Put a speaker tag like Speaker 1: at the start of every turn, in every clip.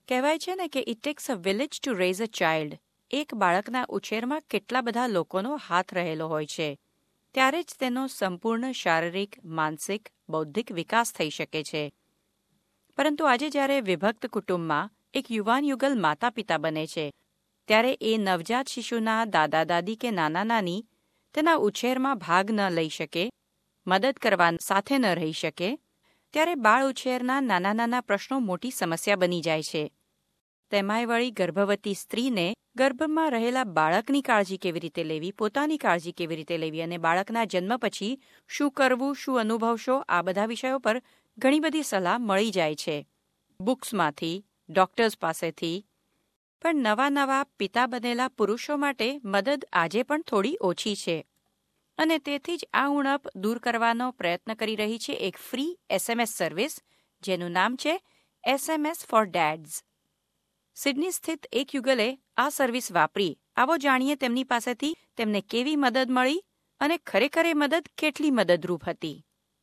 Speaker 1: કહેવાય છે ને કે it takes a village to raise a child. એક બાળકના ઉછેરમાં કેટલા બધા લોકોનો હાથ રહેલો હોય છે, ત્યારે જ તેનો સંપૂર્ણ શારીરિક, માનસિક, બૌદ્ધિક વિકાસ થઈ શકે છે. પરંતુ આજે જ્યારે વિભક્ત કુટુંબમાં એક યુવાન યુગલ માતા પિતા બને છે, ત્યારે એ નવજાત શિશુના દાદા દાદી કે નાના નાની તેના ઉછેરમાં ભાગ ન લઈ શકે, મદદ કરવા સાથે ન રહી શકે, ત્યારે બાળ ઉછેરના નાના નાના પ્રશ્નો મોટી સમસ્યા બની જાય છે. તેમાંય વળી ગર્ભવતી સ્ત્રીને ગર્ભમાં રહેલા બાળકની કાળજી કેવી રીતે લેવી, પોતાની કાળજી કેવી રીતે લેવી અને બાળકના જન્મ પછી શું કરવું, શું અનુભવશો, આ બધા વિષયો પર ઘણી બધી સલાહ મળી જાય છે બુક્સમાંથી, ડોક્ટર્સ પાસેથી. પણ નવા નવા પિતા બનેલા પુરુષો માટે મદદ આજે પણ થોડી ઓછી છે અને તેથી જ આ ઉણપ દૂર કરવાનો પ્રયત્ન કરી રહી છે એક ફ્રી SMS સર્વિસ, જેનું નામ છે SMS ફોર ડેડ્સ. સિડની સ્થિત એક યુગલે આ સર્વિસ વાપરી. આવો જાણીએ તેમની પાસેથી તેમને કેવી મદદ મળી અને ખરેખર એ મદદ કેટલી મદદરૂપ હતી.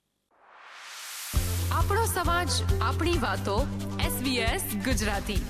Speaker 2: આપણો સમાજ, આપણી વાતો. SBS Gujarati.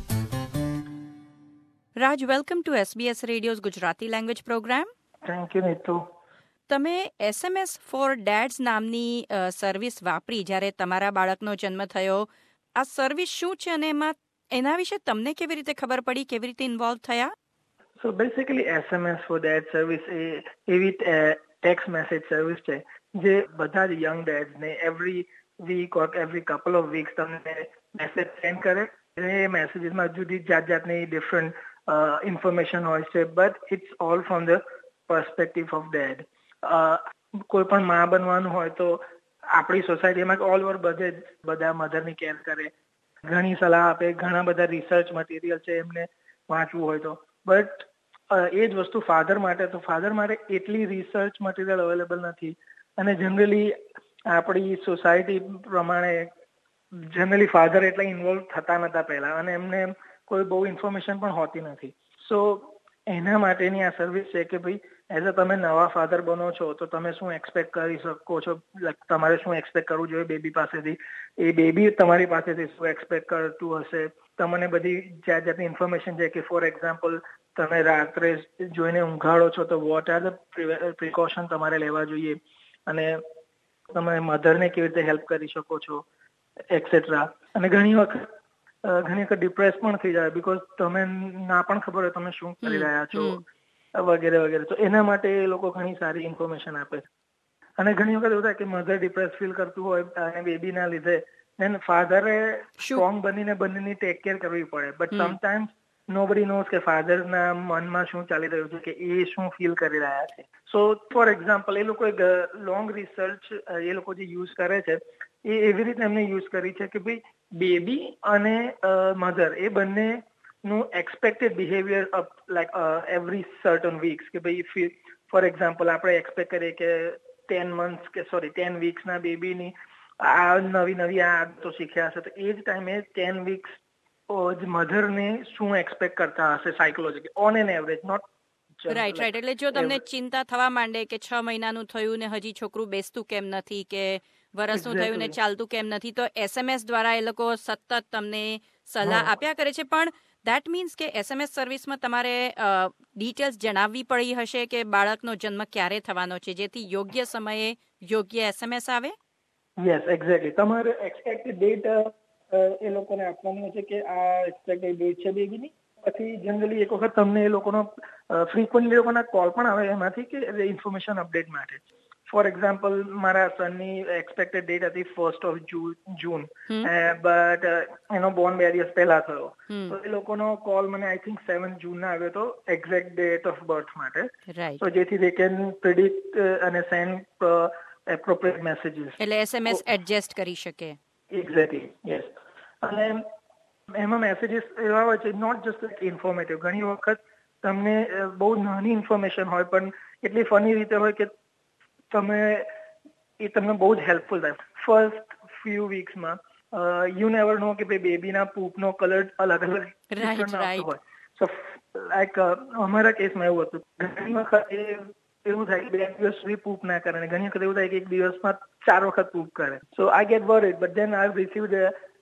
Speaker 1: Raj, welcome to SBS radio's Gujarati language program.
Speaker 3: Thank you Neetu.
Speaker 1: તમે SMS ફોર ડેડ્સ નામની સર્વિસ વાપરી જ્યારે તમારા બાળકનો જન્મ થયો. આ સર્વિસ શું છે અને એના વિશે તમને કેવી રીતે ખબર પડી, કેવી રીતે ઇન્વોલ્વ થયા?
Speaker 3: So basically SMS for dad service એ એવી ટેક્સ્ટ મેસેજ સર્વિસ છે જે બધા જ યંગ ડેડ્સને every week or every couple of weeks તમને મેસેજ સેન્ડ કરે. એ મેસેજીસમાં જુદી જાતની ડિફરન્ટ ઇન્ફોર્મેશન હોય છે, but it's all from the perspective of dad. કોઈ પણ માં બનવાનું હોય તો આપણી સોસાયટીમાં ઓલ ઓવર બધા મધરની કેર કરે, ઘણી સલાહ આપે, ઘણા બધા રિસર્ચ મટીરિયલ છે એમને વાંચવું હોય તો. બટ એ જ વસ્તુ ફાધર માટે એટલી રિસર્ચ મટીરિયલ અવેલેબલ નથી અને જનરલી આપણી સોસાયટી પ્રમાણે જનરલી ફાધર એટલા ઇન્વોલ્વ થતા નતા પહેલા અને એમને કોઈ બહુ ઇન્ફોર્મેશન પણ હોતી નથી. સો એના માટેની આ સર્વિસ છે કે ભાઈ એઝ અ તમે નવા ફાધર બનો છો તો તમે શું એક્સપેક્ટ કરી શકો છો, તમારે શું એક્સપેક્ટ કરવું જોઈએ બેબી પાસેથી, એ બેબી તમારી પાસેથી શું એક્સપેક્ટ કરતું હશે. તમને બધી જાતની ઇન્ફોર્મેશન છે કે ફોર એક્ઝામ્પલ તમે રાત્રે જોઈને ઊંઘાડો છો તો વોટ આર ધ પ્રિકોશન તમારે લેવા જોઈએ અને તમે મધરને કેવી રીતે હેલ્પ કરી શકો છો એક્સેટ્રા. અને ઘણી વખત ડિપ્રેસ પણ થઈ જાય બીકોઝ તમે ના પણ ખબર હોય તમે શું કરી રહ્યા છો વગેરે વગેરે. તો એના માટે એ લોકો ઘણી સારી ઇન્ફોર્મેશન આપે છે. અને ઘણી વખત એવું થાય કે મધર ડિપ્રેસ ફીલ કરતું હોય અને બેબીના લીધે દેન ફાધરે સ્ટ્રોંગ બનીને બંનેની ટેક કેર કરવી પડે. બટ સમટાઈમ્સ નોબડી નોઝ કે ફાધરના મનમાં શું ચાલી રહ્યું છે, કે એ શું ફીલ કરી રહ્યા છે. સો ફોર એક્ઝામ્પલ એ લોકો એક લોંગ રિસર્ચ એ લોકો જે યુઝ કરે છે એ એવી રીતે એમને યુઝ કરી છે કે ભાઈ બેબી અને મધર એ બંનેનું expected behavior like every certain weeks કે ભાઈ ફોર એક્ઝામ્પલ આપણે એક્સપેક્ટ કરીએ કે 10 વીક્સના બેબીની આ નવી આદતો શીખ્યા હશે તો એ જ ટાઈમે 10 વીક્સ મધરને શું એક્સપેક્ટ કરતા હશે psychology on an average, not
Speaker 1: right. એટલે જો તમને ચિંતા થવા માંડે કે 6 મહિનાનું થયું ને હજી છોકરું બેસતું કેમ નથી કે વરસનું થયું ને ચાલતું કેમ નથી, તો SMS દ્વારા એ લોકો સતત તમને સલાહ આપ્યા કરે છે. પણ દેટ મીન્સ કે SMS સર્વિસમાં તમારે ડિટેલ્સ જણાવવી પડી હશે કે બાળકનો જન્મ ક્યારે થવાનો છે, જેથી યોગ્ય સમયે યોગ્ય SMS આવે.
Speaker 3: Yes, exactly. તમારે એક્સપેક્ટેડ ડેટ એ લોકોને આપવાનું છે કે આ એક્સપેક્ટેડ ડેટ છે બેબીની. પછી જનરલી એક વખત તમને એ લોકોનો ફ્રીક્વન્ટલી લોકોના કોલ પણ આવે એમાંથી કે ઇન્ફોર્મેશન અપડેટ માટે. ફોર એક્ઝામ્પલ મારા સનની એક્સપેક્ટેડ ડેટ હતી 1 જૂન, બટ એનો બોર્ન 2 દિવસ પહેલા થયો. તો એ લોકોનો કોલ મને આઈ થિંક 7 જૂનના આવ્યો હતો એક્ઝેક્ટ ડેટ ઓફ બર્થ માટે. તો જેથી દે કેન પ્રિડિક્ટ અને સેન્ડ એપ્રોપ્રિએટ મેસેજીસ.
Speaker 1: એટલે SMS એડજસ્ટ કરી શકે.
Speaker 3: Exactly, yes. અને એમાં મેસેજીસ એવા હોય છે નોટ જસ્ટ ઇન્ફોર્મેટિવ. ઘણી વખત તમને બહુ નાની ઇન્ફોર્મેશન હોય પણ એટલી ફની રીતે હોય કે તમને બહુ જ હેલ્પફુલ થાય. ફર્સ્ટ ફ્યુ વીક્સમાં યુ નેવર નો કે ભાઈ બેબીના પૂપનો કલર અલગ ડિફરન્ટ હોય. સો લાઈક અમારા કેસમાં એવું હતું, ઘણી વખત એવું થાય કે 2 દિવસ સુધી પૂપ ના કરે, ઘણી વખત એવું થાય કે 1 દિવસમાં 4 વખત પૂપ કરે. So I get worried, but then I received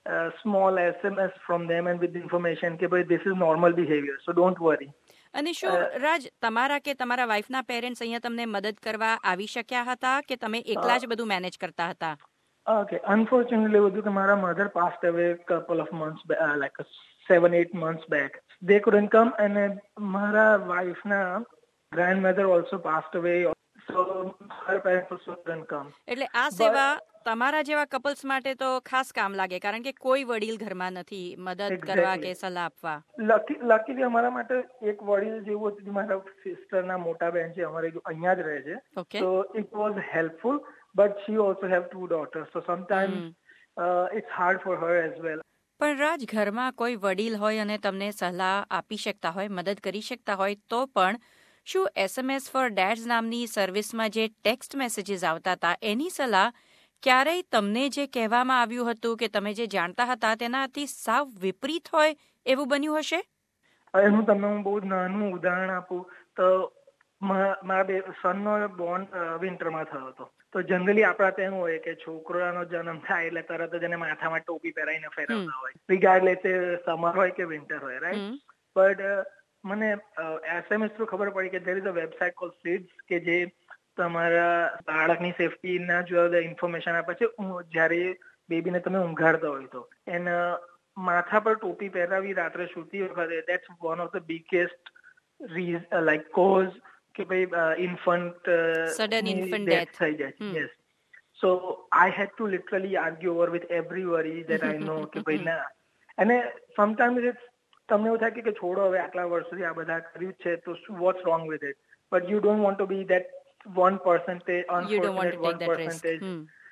Speaker 3: small SMS from them and with information કે ભાઈ this is normal behavior, so don't worry.
Speaker 1: અને શું રાજ, તમારા કે તમારા વાઇફના પેરેન્ટ્સ અહીંયા તમને મદદ કરવા આવી શક્યા હતા કે તમે એકલા જ બધું મેનેજ કરતા હતા?
Speaker 3: Okay, unfortunately બધું કે મારા mother passed away couple of months back, like 7-8 months back. They couldn't come, and મારા વાઇફના grandmother also passed away, so her parents also couldn't come.
Speaker 1: એટલે આ સેવા તમારા જેવા કપલ્સ માટે તો ખાસ કામ લાગે, કારણ કે કોઈ વડીલ ઘરમાં નથી મદદ કરવા કે સલાહ આપવા.
Speaker 3: લકીલી અમારા માટે એક વડીલ જેવું હતું, મારા સિસ્ટરના મોટા બહેન છે, અમારે અહીંયા જ રહે છે.
Speaker 1: Okay.
Speaker 3: So it was helpful, but she also have 2 daughters, so sometimes it's hard for her as well.
Speaker 1: પણ રાજ, ઘરમાં કોઈ વડીલ હોય અને તમને સલાહ આપી શકતા હોય, મદદ કરી શકતા હોય, તો પણ શું SMS ફોર ડેડ્સ નામની સર્વિસમાં જે ટેક્સ્ટ મેસેજીસ આવતા હતા એની સલાહ ક્યારેય તમને જે કહેવામાં આવ્યું હતું કે તમે જે જાણતા હતા તેનાથી સાવ વિપરીત હોય એવું બન્યું હશે?
Speaker 3: એનું તમને હું બહુ નાનું ઉદાહરણ આપું તો મારા સનનો બોર્ન વિન્ટરમાં થયો હતો. તો જનરલી આપણા ત્યાં હોય કે છોકરાનો જન્મ થાય એટલે તરત જ એને માથામાં ટોપી પહેરાઈને ફેરવતા હોય, રિગાર્ડલેસ સમર હોય કે વિન્ટર હોય, રાઈટ? બટ મને SMS થ્રુ ખબર પડી કે there is a website called SIDS કે જે તમારા બાળકની સેફટીના જો ઇન્ફોર્મેશન આપે છે જ્યારે બેબીને તમે ઊંઘાડતા હોય તો. એને માથા પર ટોપી પહેરાવી રાત્રે સૂતી વખતે, that's one of the biggest like cause કે ભાઈ ઇન્ફન્ટ
Speaker 1: sudden infant death
Speaker 3: થઈ જાય. Yes. So I had to literally argue over with everybody that I know કે ભાઈ ના. અને sometimes it's તમને એવું થાય કે છોડો હવે આટલા વર્ષોથી આ બધા કર્યું છે તો what's wrong with it, but you don't want to be that 1%, unfortunate 1%.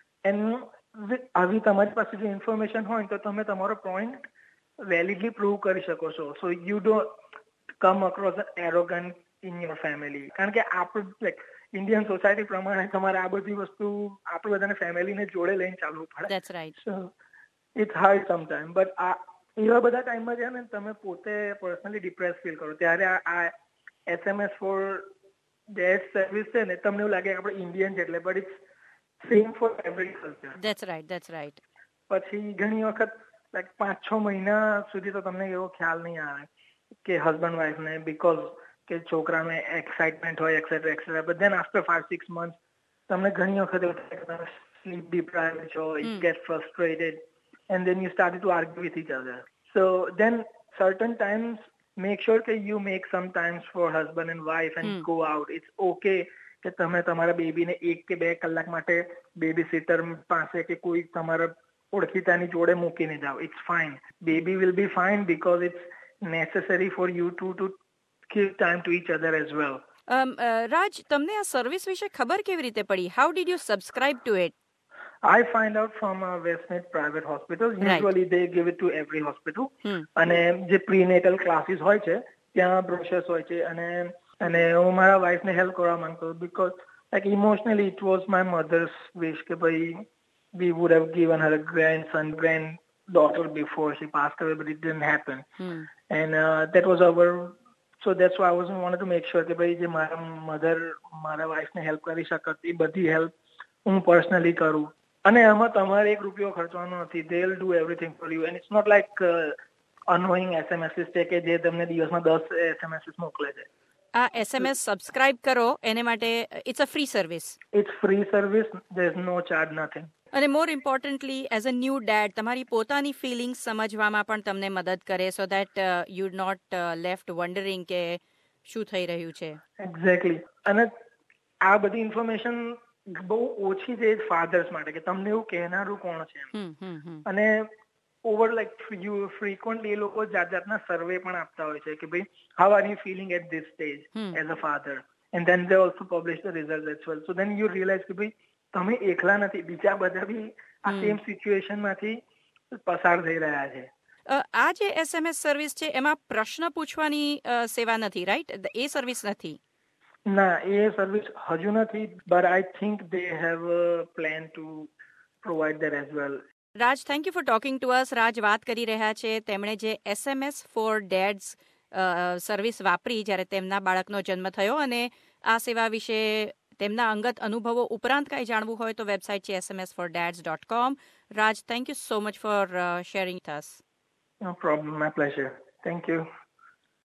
Speaker 3: And આવી તમારી પાસે જો ઇન્ફોર્મેશન હોય તો તમે તમારો પોઈન્ટ વેલિડલી પ્રૂવ કરી શકો છો. So you don't come across an arrogant in your family. કારણ કે આપણું લાઈક ઇન્ડિયન સોસાયટી પ્રમાણે તમારે આ બધી વસ્તુ આપણે બધાને ફેમિલીને જોડે લઈને ચાલવું પડે.
Speaker 1: That's right.
Speaker 3: So it's hard sometimes, but એવા બધા ટાઈમમાં છે ને તમે પોતે પર્સનલી ડિપ્રેસ ફીલ કરો ત્યારે આ SMS ફોર ડેડ સર્વિસ છે ને, તમને એવું લાગે કે આપણે ઇન્ડિયન છે એટલે, but it's same for every culture.
Speaker 1: That's right.
Speaker 3: પછી ઘણી વખત લાઈક 5-6 મહિના સુધી તો તમને એવો ખ્યાલ નહીં આવે કે હસબન્ડ વાઈફને, બીકોઝ કે છોકરાને એક્સાઇટમેન્ટ હોય etcetera, but then after 5-6 months તમને ઘણી વખત એવું થાય કે તમે સ્લીપ ડિપ્રાઇવ્ડ છો, you get frustrated and then you started to argue with each other. So then certain times make sure that you make some times for husband and wife and go out. It's okay કે તમે તમારા બેબીને 1 કે 2 કલાક માટે baby sitter પાસે કે કોઈ તમારા ઓળખીતાની જોડે મૂકીને જાઓ. It's fine. Baby will be fine because it's necessary for you to give time to each other as well.
Speaker 1: Raj, તમને આ સર્વિસ વિશે ખબર કેવી રીતે પડી? How did you subscribe to it?
Speaker 3: I find out from Westmead private hospitals. Usually they give it to every hospital. અને જે prenatal classes હોય છે ત્યાં brochures હોય છે, અને હું મારા વાઈફને હેલ્પ કરવા માંગતો because like emotionally it was my mother's wish કે ભાઈ we would have given her a granddaughter before she passed away, but it didn't happen. And that was our, so that's why I wanted to make sure કે ભાઈ જે મારા mother મારા વાઈફને help કરી શકત એ બધી help હું પર્સનલી કરું. અને આમાં તમારે 1 રૂપિયો ખર્ચવાનો નથી. they will do everything for you, and it's not like annoying SMS છે કે જે તમને દિવસમાં 10 SMS મોકલે છે.
Speaker 1: આ SMS સબસ્ક્રાઇબ કરો એને માટે it's a free service.
Speaker 3: It's free service, there's no charge, nothing.
Speaker 1: અને more importantly as a new dad તમારી પોતાની ફિલિંગ્સ સમજવામાં પણ તમને મદદ કરે, so that you not left wondering કે શું થઈ રહ્યું છે.
Speaker 3: એક્ઝેક્ટલી. અને આ બધી ઇન્ફોર્મેશન બહુ ઓછી છે ફાધર્સ માટે કે તમને એવું કહેનારું કોણ છે. અને ઓવર લાઈક યુ ફ્રીક્વન્ટલી એ લોકો જાતના સર્વે પણ આપતા હોય છે કે ભાઈ how are you feeling at this stage as a father, and then they also publish the result as well. So then you realize કે ભાઈ તમે એકલા નથી, બીજા બધા બી આ સેમ સિચ્યુએશનમાંથી પસાર થઈ રહ્યા છે.
Speaker 1: આ જે SMS સર્વિસ છે એમાં પ્રશ્ન પૂછવાની સેવા નથી, રાઈટ? એ સર્વિસ નથી.
Speaker 3: ના, એ સર્વિસ હજુ નથી, but I think they have a plan to provide that as well.
Speaker 1: Raj, thank you for talking to us. Raj વાત કરી રહ્યા છે તેમણે જે SMS ફોર ડેડ્સ સર્વિસ વાપરી જ્યારે તેમના બાળકનો જન્મ થયો, અને આ સેવા વિશે તેમના અંગત અનુભવો ઉપરાંત કાંઈ જાણવું હોય તો વેબસાઇટ છે sms4dads.com. Raj, thank you so much for sharing with us.
Speaker 3: No problem. My pleasure. Thank you.